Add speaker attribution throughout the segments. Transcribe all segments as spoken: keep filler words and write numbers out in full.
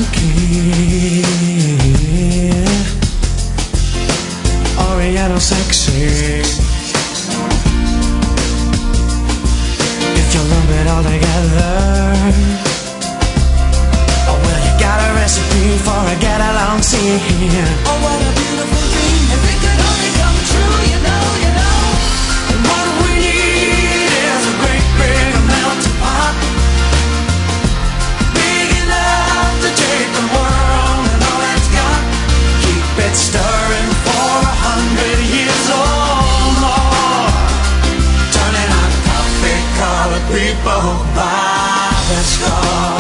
Speaker 1: funky, Oriental sexy. If you lump it all together, oh well, you got a recipe for a get-along scene.
Speaker 2: Oh, what a beautiful dream! If it could only come true, you know, you know.
Speaker 1: And what we need is a great big melting pot, big enough to take the world and all it's got. Keep it stirring for a hundred years or more, turning out coffee-colored people by the straw.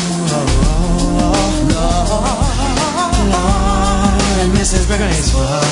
Speaker 1: Missus Graceful.